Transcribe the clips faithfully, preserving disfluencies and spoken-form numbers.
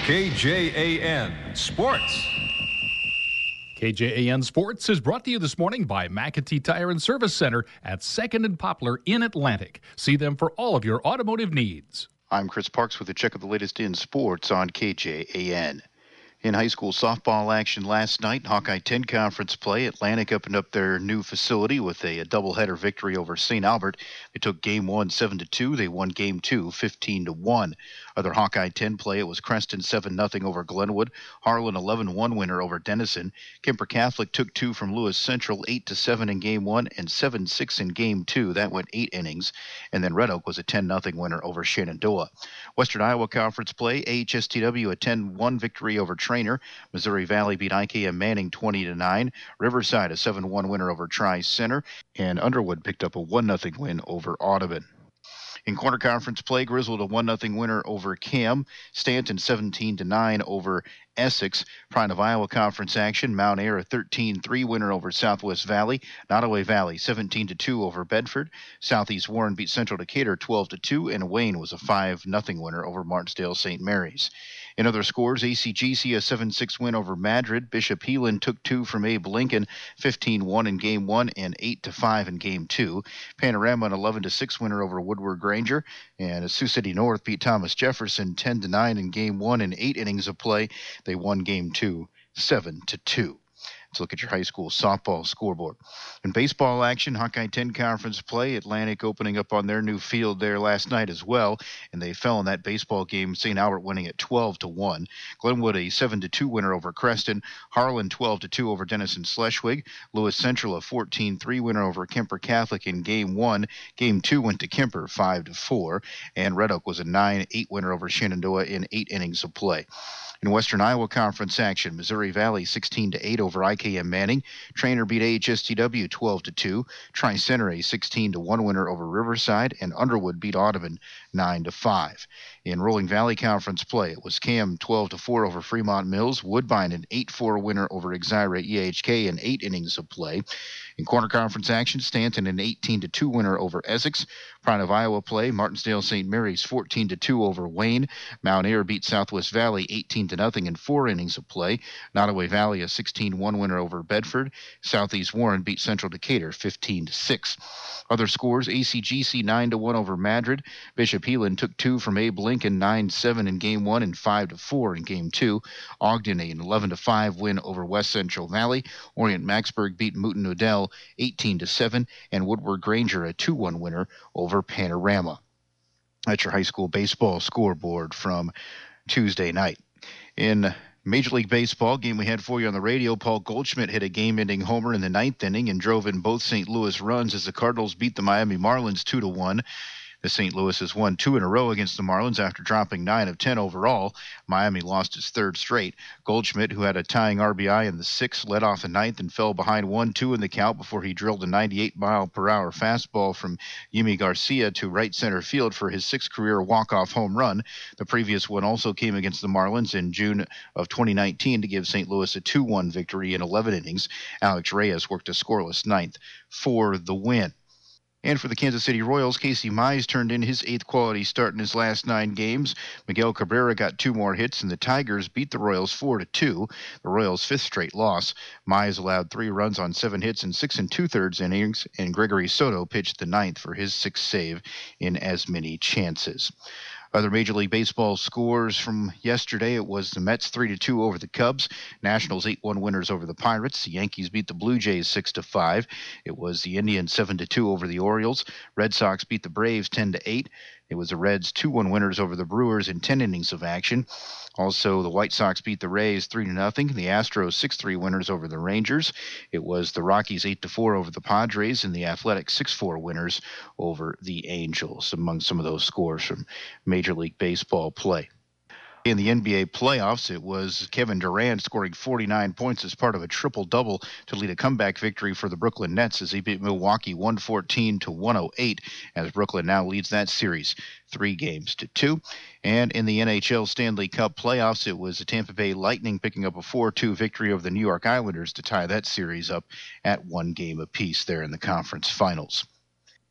K J A N Sports. K J A N Sports is brought to you this morning by McAtee Tire and Service Center at second and Poplar in Atlantic. See them for all of your automotive needs. I'm Chris Parks with a check of the latest in sports on K J A N. In high school softball action last night, Hawkeye ten conference play, Atlantic opened up their new facility with a, a doubleheader victory over Saint Albert. They took game one seven to two. They won game two fifteen to one. Other Hawkeye ten play, it was Creston seven nothing over Glenwood, Harlan eleven one winner over Denison. Kemper Catholic took two from Lewis Central, eight to seven in game one and seven six in game two. That went eight innings. And then Red Oak was a ten nothing winner over Shenandoah. Western Iowa Conference play, A H S T W a ten one victory over Trainer. Missouri Valley beat I K M Manning twenty to nine. Riverside a seven one winner over Tri-Center. And Underwood picked up a one nothing win over Audubon. In corner conference play, Griswold a one nothing winner over Cam. Stanton seventeen to nine over Essex. Pride of Iowa Conference action, Mount Ayr a thirteen three winner over Southwest Valley. Nottoway Valley seventeen to two over Bedford. Southeast Warren beat Central Decatur twelve to two, and Wayne was a five nothing winner over Martinsdale Saint Mary's. In other scores, A C G C a seven six win over Madrid. Bishop Heelan took two from Abe Lincoln, fifteen one in game one and eight to five in game two. Panorama an eleven to six winner over Woodward Granger. And Sioux City North beat Thomas Jefferson ten to nine in game one and eight innings of play. They won game two seven to two. Let's look at your high school softball scoreboard. In baseball action, Hawkeye ten conference play, Atlantic opening up on their new field there last night as well, and they fell in that baseball game, Saint Albert winning at twelve to one. Glenwood a seven to two winner over Creston. Harlan twelve to two over Denison Schleswig. Lewis Central a fourteen three winner over Kemper Catholic in game one. Game two went to Kemper five to four, and Red Oak was a nine eight winner over Shenandoah in eight innings of play. In Western Iowa Conference action, Missouri Valley sixteen to eight over I K M Manning. Trainer beat A H S T W twelve to two. Tri-Center a sixteen to one winner over Riverside, and Underwood beat Audubon nine to five. In Rolling Valley Conference play, it was Cam twelve to four over Fremont Mills. Woodbine an eight four winner over Exira E H K in eight innings of play. In corner conference action, Stanton an eighteen to two winner over Essex. Pride of Iowa play, Martinsdale Saint Mary's fourteen to two over Wayne. Mount Ayr beat Southwest Valley eighteen to nothing in four innings of play. Nottoway Valley a sixteen one winner over Bedford. Southeast Warren beat Central Decatur fifteen to six. Other scores, A C G C nine to one over Madrid. Bishop Heelan took two from Abe Lincoln, nine seven in game one and five to four in game two. Ogden an eleven to five win over West Central Valley. Orient Maxburg beat Mooten Odell eighteen to seven, and Woodward Granger a two one winner over Panorama. That's your high school baseball scoreboard from Tuesday night. In Major League Baseball game we had for you on the radio, Paul Goldschmidt hit a game-ending homer in the ninth inning and drove in both Saint Louis runs as the Cardinals beat the Miami Marlins two to one. The Saint Louis has won two in a row against the Marlins after dropping nine of ten overall. Miami lost his third straight. Goldschmidt, who had a tying R B I in the sixth, led off the ninth and fell behind one two in the count before he drilled a ninety-eight mile per hour fastball from Yimi Garcia to right center field for his sixth career walk-off home run. The previous one also came against the Marlins in June of twenty nineteen to give Saint Louis a two one victory in eleven innings. Alex Reyes worked a scoreless ninth for the win. And for the Kansas City Royals, Casey Mize turned in his eighth quality start in his last nine games. Miguel Cabrera got two more hits, and the Tigers beat the Royals four to two, the Royals' fifth straight loss. Mize allowed three runs on seven hits in six and two-thirds innings, and Gregory Soto pitched the ninth for his sixth save in as many chances. Other Major League Baseball scores from yesterday, it was the Mets three to two over the Cubs, Nationals eight one winners over the Pirates, the Yankees beat the Blue Jays six to five, it was the Indians seven to two over the Orioles, Red Sox beat the Braves ten to eight, it was the Reds two one winners over the Brewers in ten innings of action. Also, the White Sox beat the Rays three to nothing. The Astros six three winners over the Rangers. It was the Rockies eight to four over the Padres, and the Athletics six four winners over the Angels, among some of those scores from Major League Baseball play. In the N B A playoffs, it was Kevin Durant scoring forty-nine points as part of a triple-double to lead a comeback victory for the Brooklyn Nets as he beat Milwaukee one fourteen to one oh eight, as Brooklyn now leads that series three games to two. And in the N H L Stanley Cup playoffs, it was the Tampa Bay Lightning picking up a four two victory over the New York Islanders to tie that series up at one game apiece there in the conference finals.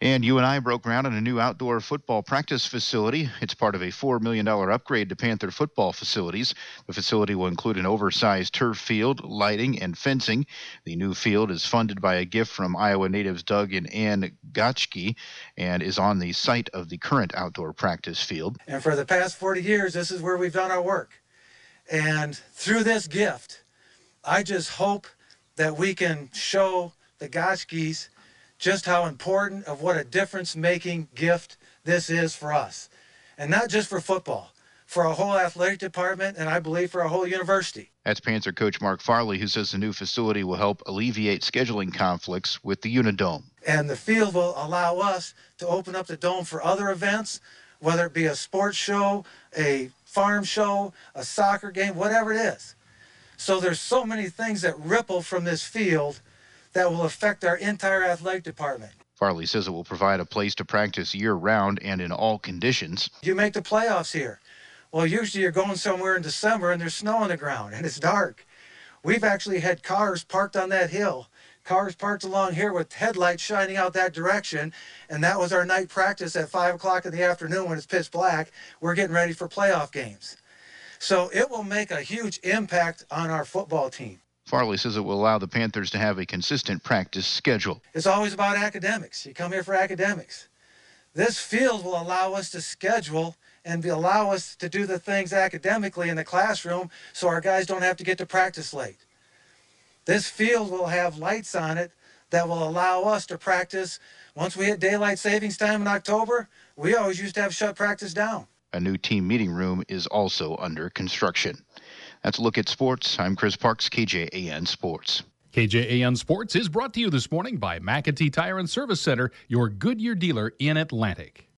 And U N I broke ground on a new outdoor football practice facility. It's part of a four million dollars upgrade to Panther football facilities. The facility will include an oversized turf field, lighting, and fencing. The new field is funded by a gift from Iowa natives Doug and Ann Gotchke and is on the site of the current outdoor practice field. And for the past forty years, this is where we've done our work. And through this gift, I just hope that we can show the Gotchkes just how important of what a difference-making gift this is for us. And not just for football, for our whole athletic department, and I believe for our whole university. That's Panther coach Mark Farley, who says the new facility will help alleviate scheduling conflicts with the Unidome. And the field will allow us to open up the dome for other events, whether it be a sports show, a farm show, a soccer game, whatever it is. So there's so many things that ripple from this field that will affect our entire athletic department. Farley says it will provide a place to practice year-round and in all conditions. You make the playoffs here. Well, usually you're going somewhere in December and there's snow on the ground and it's dark. We've actually had cars parked on that hill, cars parked along here with headlights shining out that direction, and that was our night practice at five o'clock in the afternoon when it's pitch black. We're getting ready for playoff games. So it will make a huge impact on our football team. Farley says it will allow the Panthers to have a consistent practice schedule. It's always about academics. You come here for academics. This field will allow us to schedule and be, allow us to do the things academically in the classroom so our guys don't have to get to practice late. This field will have lights on it that will allow us to practice. Once we hit daylight savings time in October, we always used to have shut practice down. A new team meeting room is also under construction. That's a look at sports. I'm Chris Parks, K J A N Sports. K J A N Sports is brought to you this morning by McAtee Tire and Service Center, your Goodyear dealer in Atlantic.